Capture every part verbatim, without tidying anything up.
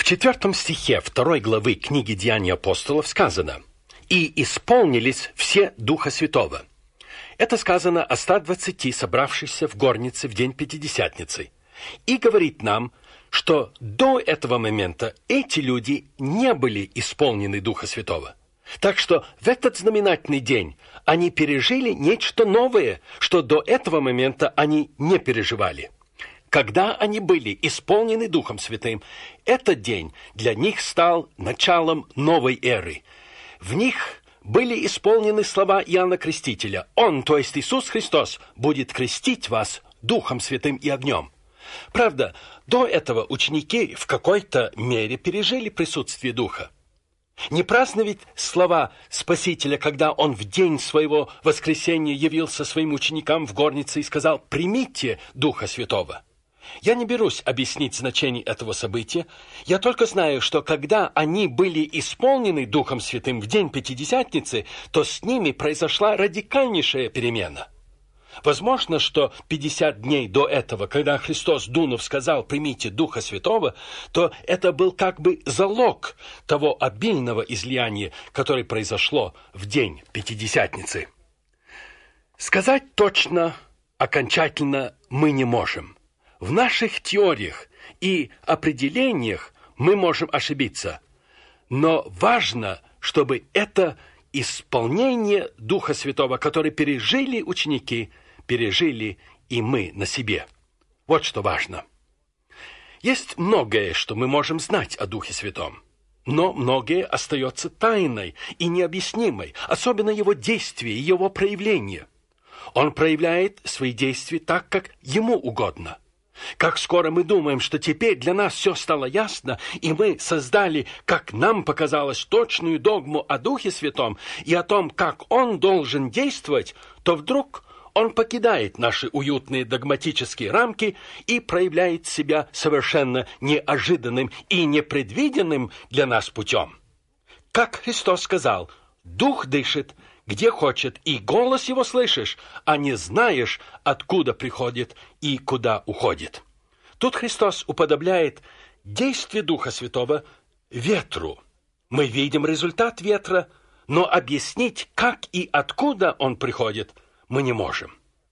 В четвертом стихе второй главы книги «Деяний апостолов» сказано: «И исполнились все Духа Святого». Это сказано о ста двадцати, собравшихся в горнице в день Пятидесятницы. И говорит нам, что до этого момента эти люди не были исполнены Духа Святого. Так что в этот знаменательный день они пережили нечто новое, что до этого момента они не переживали. Когда они были исполнены Духом Святым, этот день для них стал началом новой эры. В них были исполнены слова Иоанна Крестителя: «Он, то есть Иисус Христос, будет крестить вас Духом Святым и огнем». Правда, до этого ученики в какой-то мере пережили присутствие Духа. Не праздновать слова Спасителя, когда Он в день своего воскресения явился своим ученикам в горнице и сказал: «Примите Духа Святого». Я не берусь объяснить значение этого события. Я только знаю, что когда они были исполнены Духом Святым в день Пятидесятницы, то с ними произошла радикальнейшая перемена. Возможно, что пятьдесят дней до этого, когда Христос, дунув, сказал: «Примите Духа Святого», то это был как бы залог того обильного излияния, которое произошло в день Пятидесятницы. Сказать точно, окончательно мы не можем. В наших теориях и определениях мы можем ошибиться, но важно, чтобы это исполнение Духа Святого, которое пережили ученики, пережили и мы на себе. Вот что важно. Есть многое, что мы можем знать о Духе Святом, но многое остается тайной и необъяснимой, особенно его действие и его проявление. Он проявляет свои действия так, как ему угодно. Как скоро мы думаем, что теперь для нас все стало ясно, и мы создали, как нам показалось, точную догму о Духе Святом и о том, как Он должен действовать, то вдруг Он покидает наши уютные догматические рамки и проявляет себя совершенно неожиданным и непредвиденным для нас путем. Как Христос сказал: «Дух дышит, где хочет, и голос его слышишь, а не знаешь, откуда приходит и куда уходит». Тут Христос уподобляет действие Духа Святого ветру. Мы видим результат ветра, но объяснить, как и откуда он приходит, мы не можем.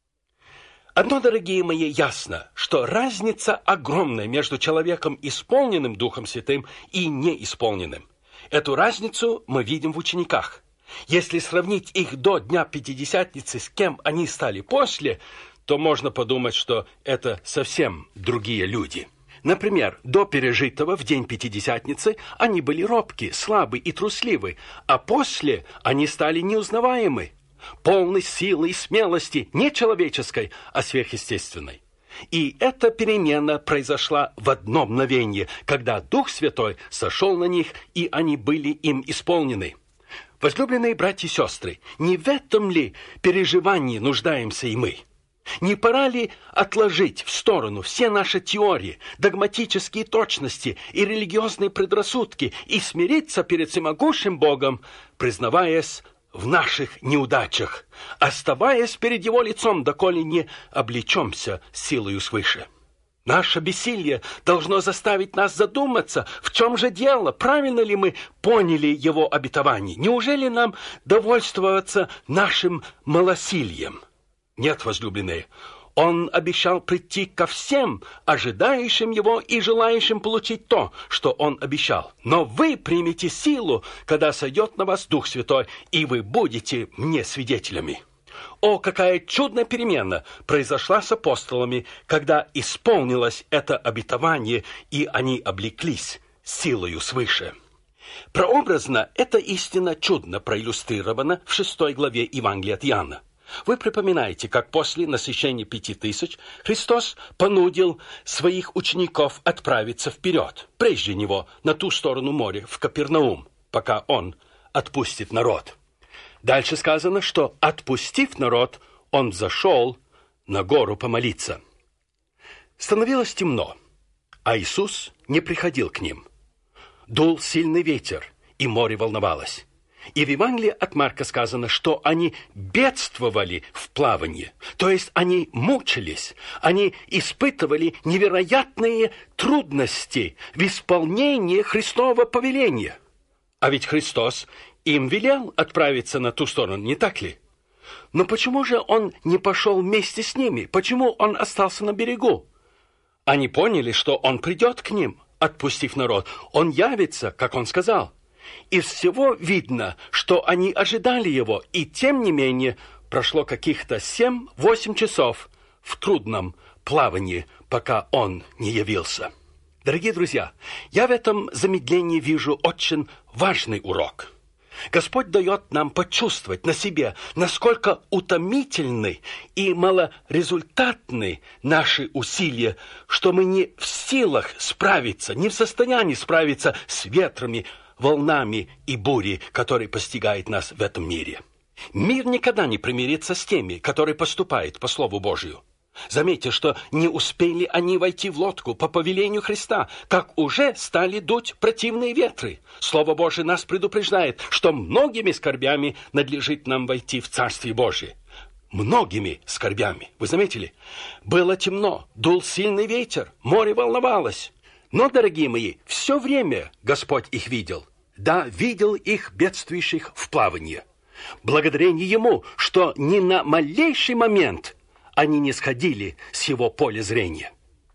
Одно, дорогие мои, ясно, что разница огромная между человеком, исполненным Духом Святым, и неисполненным. Эту разницу мы видим в учениках. Если сравнить их до Дня Пятидесятницы с кем они стали после, то можно подумать, что это совсем другие люди. Например, до пережитого в день Пятидесятницы они были робки, слабы и трусливы, а после они стали неузнаваемы, полны силы и смелости, не человеческой, а сверхъестественной. И эта перемена произошла в одно мгновение, когда Дух Святой сошел на них, и они были им исполнены. Возлюбленные братья и сестры, не в этом ли переживании нуждаемся и мы? Не пора ли отложить в сторону все наши теории, догматические точности и религиозные предрассудки и смириться перед всемогущим Богом, признаваясь в наших неудачах, оставаясь перед Его лицом, доколе не облечемся силою свыше? Наше бессилие должно заставить нас задуматься, в чем же дело, правильно ли мы поняли Его обетование. Неужели нам довольствоваться нашим малосильем? Нет, возлюбленные, Он обещал прийти ко всем, ожидающим Его и желающим получить то, что Он обещал. Но вы примете силу, когда сойдет на вас Дух Святой, и вы будете мне свидетелями. О, какая чудная перемена произошла с апостолами, когда исполнилось это обетование, и они облеклись силою свыше. Прообразно эта истина чудно проиллюстрирована в шестой главе Евангелия от Иоанна. Вы припоминаете, как после насыщения пяти тысяч Христос понудил своих учеников отправиться вперед, прежде Него, на ту сторону моря, в Капернаум, пока Он отпустит народ. Дальше сказано, что, отпустив народ, Он взошел на гору помолиться. Становилось темно, а Иисус не приходил к ним. Дул сильный ветер, и море волновалось. И в Евангелии от Марка сказано, что они бедствовали в плавании, то есть они мучились, они испытывали невероятные трудности в исполнении Христового повеления. А ведь Христос им велел отправиться на ту сторону, не так ли? Но почему же Он не пошел вместе с ними? Почему Он остался на берегу? Они поняли, что Он придет к ним, отпустив народ. Он явится, как Он сказал. Из всего видно, что они ожидали Его, и тем не менее прошло каких-то семь-восемь часов в трудном плавании, пока Он не явился. Дорогие друзья, я в этом замедлении вижу очень важный урок. Господь дает нам почувствовать на себе, насколько утомительны и малорезультатны наши усилия, что мы не в силах справиться, не в состоянии справиться с ветрами, волнами и бурей, которые постигают нас в этом мире. Мир никогда не примирится с теми, которые поступают по Слову Божию. Заметьте, что не успели они войти в лодку по повелению Христа, как уже стали дуть противные ветры. Слово Божие нас предупреждает, что многими скорбями надлежит нам войти в Царствие Божие. Многими скорбями. Вы заметили? Было темно, дул сильный ветер, море волновалось. Но, дорогие мои, все время Господь их видел. Да, видел их бедствующих в плавании. Благодарение Ему, что ни на малейший момент они не сходили с Его поля зрения.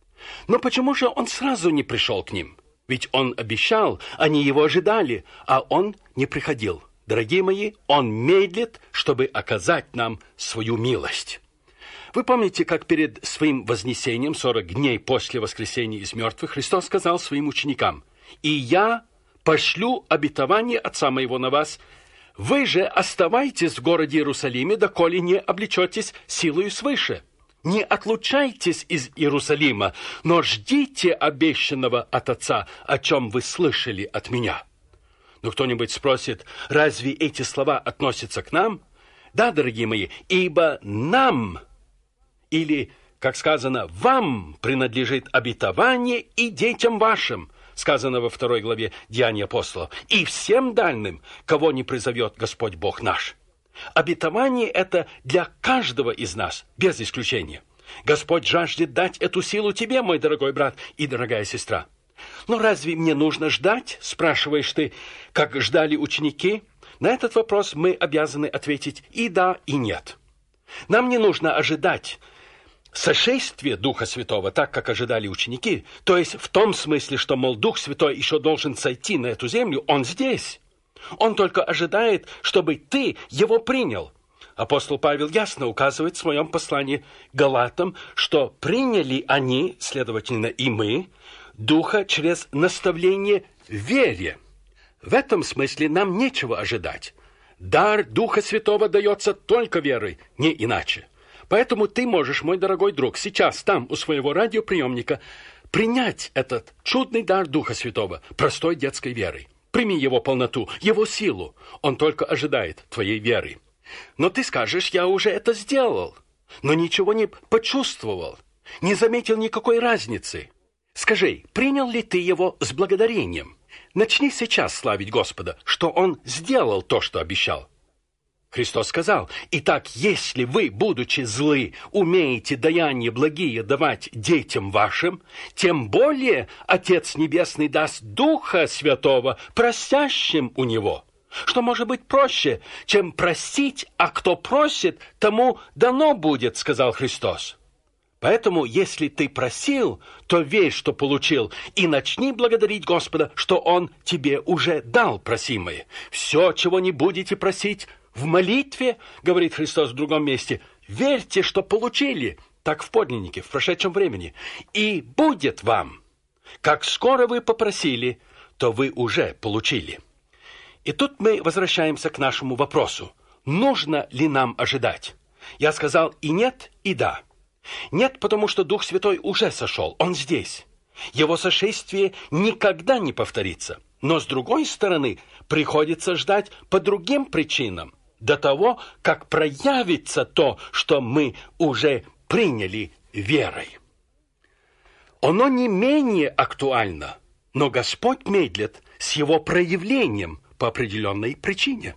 Но почему же Он сразу не пришел к ним? Ведь Он обещал, они Его ожидали, а Он не приходил. Дорогие мои, Он медлит, чтобы оказать нам свою милость. Вы помните, как перед своим вознесением, сорок дней после воскресения из мертвых, Христос сказал своим ученикам: «И я пошлю обетование Отца Моего на вас. Вы же оставайтесь в городе Иерусалиме, доколе не облечетесь силою свыше. Не отлучайтесь из Иерусалима, но ждите обещанного от Отца, о чем вы слышали от Меня». Но кто-нибудь спросит, разве эти слова относятся к нам? Да, дорогие мои, ибо нам, или, как сказано, вам принадлежит обетование и детям вашим, сказано во второй главе Деяний апостолов, и всем дальним, кого не призовет Господь Бог наш. Обетование это для каждого из нас, без исключения. Господь жаждет дать эту силу тебе, мой дорогой брат и дорогая сестра. Но разве мне нужно ждать, спрашиваешь ты, как ждали ученики? На этот вопрос мы обязаны ответить и да, и нет. Нам не нужно ожидать сошествие Духа Святого, так, как ожидали ученики, то есть в том смысле, что, мол, Дух Святой еще должен сойти на эту землю, Он здесь. Он только ожидает, чтобы ты Его принял. Апостол Павел ясно указывает в своем послании Галатам, что приняли они, следовательно, и мы, Духа через наставление в вере. В этом смысле нам нечего ожидать. Дар Духа Святого дается только верой, не иначе. Поэтому ты можешь, мой дорогой друг, сейчас там, у своего радиоприемника, принять этот чудный дар Духа Святого простой детской верой. Прими его полноту, его силу. Он только ожидает твоей веры. Но ты скажешь, я уже это сделал, но ничего не почувствовал, не заметил никакой разницы. Скажи, принял ли ты его с благодарением? Начни сейчас славить Господа, что Он сделал то, что обещал. Христос сказал: «Итак, если вы, будучи злы, умеете даяния благие давать детям вашим, тем более Отец Небесный даст Духа Святого просящим у Него». Что может быть проще, чем просить, а кто просит, тому дано будет, сказал Христос. Поэтому, если ты просил, то верь, что получил, и начни благодарить Господа, что Он тебе уже дал просимое. Все, чего не будете просить, в молитве, говорит Христос в другом месте, верьте, что получили, так в подлиннике, в прошедшем времени, и будет вам. Как скоро вы попросили, то вы уже получили. И тут мы возвращаемся к нашему вопросу. Нужно ли нам ожидать? Я сказал и нет, и да. Нет, потому что Дух Святой уже сошел, Он здесь. Его сошествие никогда не повторится. Но, с другой стороны, приходится ждать по другим причинам, до того, как проявится то, что мы уже приняли верой. Оно не менее актуально, но Господь медлит с его проявлением по определенной причине.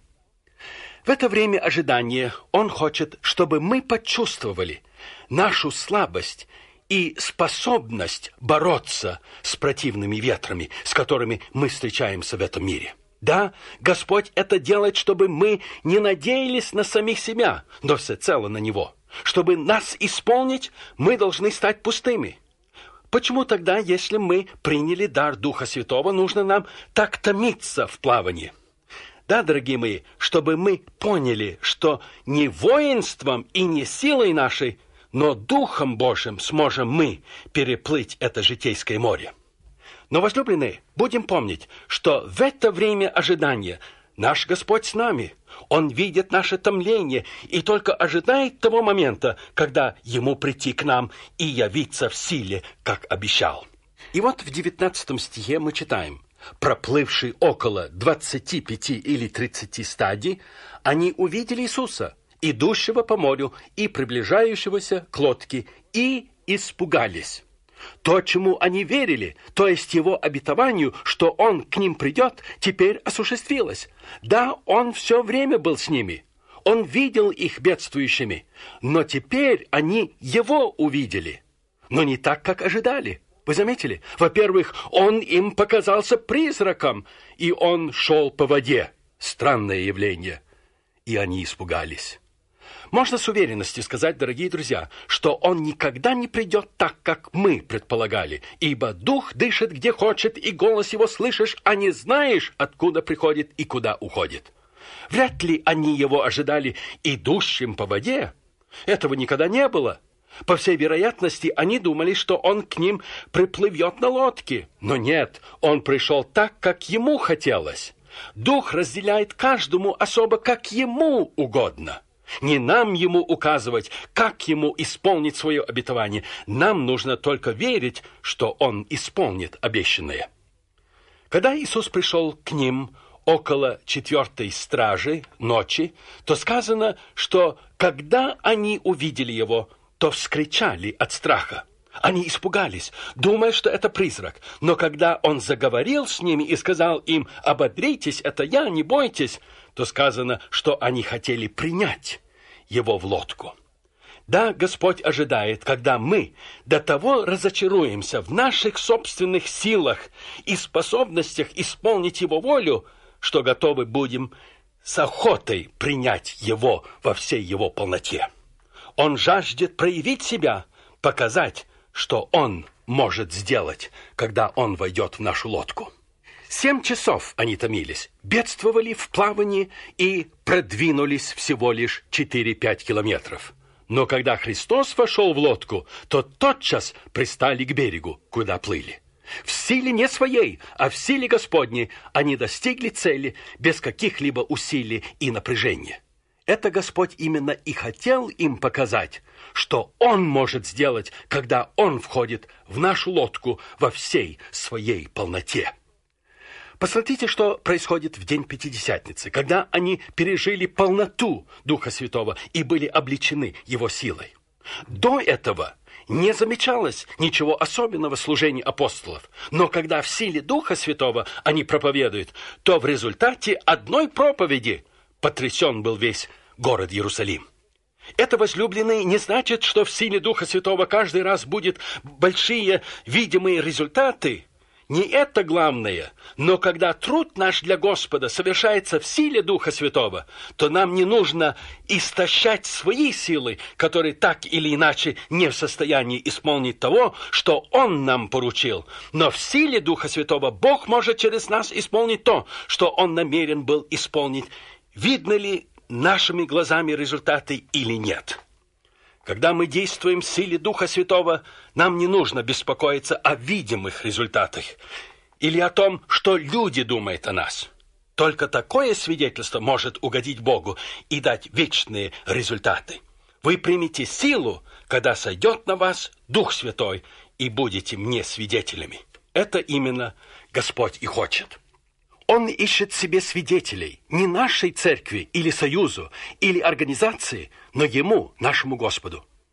В это время ожидания Он хочет, чтобы мы почувствовали нашу слабость и способность бороться с противными ветрами, с которыми мы встречаемся в этом мире. Да, Господь это делает, чтобы мы не надеялись на самих себя, но всецело на Него. Чтобы нас исполнить, мы должны стать пустыми. Почему тогда, если мы приняли дар Духа Святого, нужно нам так томиться в плавании? Да, дорогие мои, чтобы мы поняли, что не воинством и не силой нашей, но Духом Божьим сможем мы переплыть это житейское море. Но, возлюбленные, будем помнить, что в это время ожидания наш Господь с нами. Он видит наше томление и только ожидает того момента, когда Ему прийти к нам и явиться в силе, как обещал. И вот в девятнадцатом стихе мы читаем: «Проплывший около двадцати пяти или тридцати стадий, они увидели Иисуса, идущего по морю и приближающегося к лодке, и испугались». То, чему они верили, то есть Его обетованию, что Он к ним придет, теперь осуществилось. Да, Он все время был с ними. Он видел их бедствующими. Но теперь они Его увидели. Но не так, как ожидали. Вы заметили? Во-первых, Он им показался призраком, и Он шел по воде. Странное явление. И они испугались. Можно с уверенностью сказать, дорогие друзья, что Он никогда не придет так, как мы предполагали, ибо Дух дышит где хочет, и голос Его слышишь, а не знаешь, откуда приходит и куда уходит. Вряд ли они Его ожидали идущим по воде. Этого никогда не было. По всей вероятности, они думали, что Он к ним приплывет на лодке. Но нет, Он пришел так, как Ему хотелось. Дух разделяет каждому особо, как Ему угодно. Не нам Ему указывать, как Ему исполнить свое обетование. Нам нужно только верить, что Он исполнит обещанное. Когда Иисус пришел к ним около четвертой стражи ночи, то сказано, что когда они увидели Его, то вскричали от страха. Они испугались, думая, что это призрак. Но когда Он заговорил с ними и сказал им: «Ободритесь, это я, не бойтесь», то сказано, что они хотели принять Его в лодку. Да, Господь ожидает, когда мы до того разочаруемся в наших собственных силах и способностях исполнить Его волю, что готовы будем с охотой принять Его во всей Его полноте. Он жаждет проявить себя, показать, что Он может сделать, когда Он войдет в нашу лодку. Семь часов они томились, бедствовали в плавании и продвинулись всего лишь четыре-пять километров. Но когда Христос вошел в лодку, то тотчас пристали к берегу, куда плыли. В силе не своей, а в силе Господней они достигли цели без каких-либо усилий и напряжения. Это Господь именно и хотел им показать, что Он может сделать, когда Он входит в нашу лодку во всей своей полноте. Посмотрите, что происходит в день Пятидесятницы, когда они пережили полноту Духа Святого и были облечены Его силой. До этого не замечалось ничего особенного в служении апостолов, но когда в силе Духа Святого они проповедуют, то в результате одной проповеди потрясен был весь город Иерусалим. Это, возлюбленные, не значит, что в силе Духа Святого каждый раз будут большие видимые результаты. Не это главное, но когда труд наш для Господа совершается в силе Духа Святого, то нам не нужно истощать свои силы, которые так или иначе не в состоянии исполнить того, что Он нам поручил. Но в силе Духа Святого Бог может через нас исполнить то, что Он намерен был исполнить. Видно ли нашими глазами результаты или нет? Когда мы действуем в силе Духа Святого, нам не нужно беспокоиться о видимых результатах или о том, что люди думают о нас. Только такое свидетельство может угодить Богу и дать вечные результаты. Вы примете силу, когда сойдет на вас Дух Святой, и будете мне свидетелями. Это именно Господь и хочет. Он ищет себе свидетелей не нашей церкви или союзу, или организации, но Ему, нашему Господу.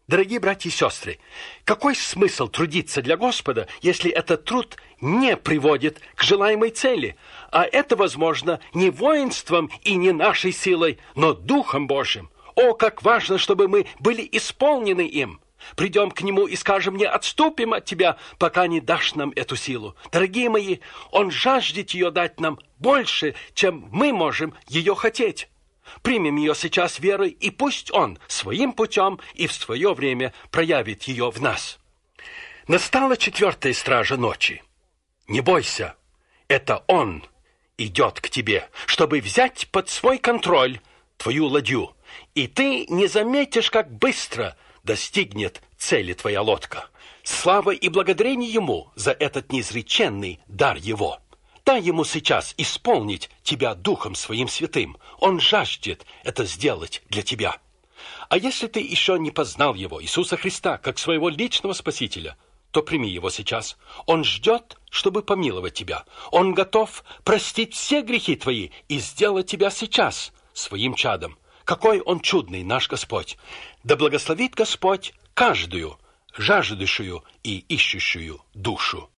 Дорогие братья и сестры, какой смысл трудиться для Господа, если этот труд не приводит к желаемой цели? А это возможно не воинством и не нашей силой, но Духом Божьим. О, как важно, чтобы мы были исполнены им! Придем к Нему и скажем: не отступим от Тебя, пока не дашь нам эту силу. Дорогие мои, Он жаждет ее дать нам больше, чем мы можем ее хотеть. Примем ее сейчас верой, и пусть Он своим путем и в свое время проявит ее в нас. Настала четвертая стража ночи. Не бойся, это Он идет к тебе, чтобы взять под свой контроль твою ладью, и ты не заметишь, как быстро достигнет цели твоя лодка. Слава и благодарение Ему за этот неизреченный дар Его. Дай Ему сейчас исполнить тебя Духом Своим Святым. Он жаждет это сделать для тебя. А если ты еще не познал Его, Иисуса Христа, как своего личного Спасителя, то прими Его сейчас. Он ждет, чтобы помиловать тебя. Он готов простить все грехи твои и сделать тебя сейчас своим чадом. Какой Он чудный, наш Господь! Да благословит Господь каждую жаждущую и ищущую душу.